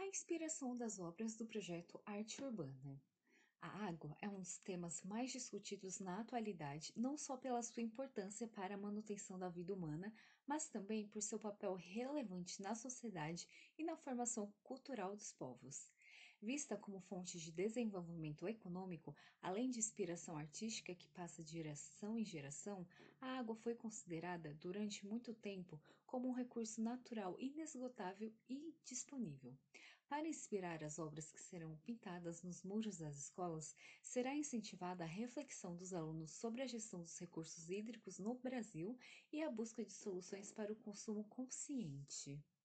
A inspiração das obras do projeto Arte Urbana. A água é um dos temas mais discutidos na atualidade, não só pela sua importância para a manutenção da vida humana, mas também por seu papel relevante na sociedade e na formação cultural dos povos. Vista como fonte de desenvolvimento econômico, além de inspiração artística que passa de geração em geração, a água foi considerada durante muito tempo como um recurso natural inesgotável e disponível. Para inspirar as obras que serão pintadas nos muros das escolas, será incentivada a reflexão dos alunos sobre a gestão dos recursos hídricos no Brasil e a busca de soluções para o consumo consciente.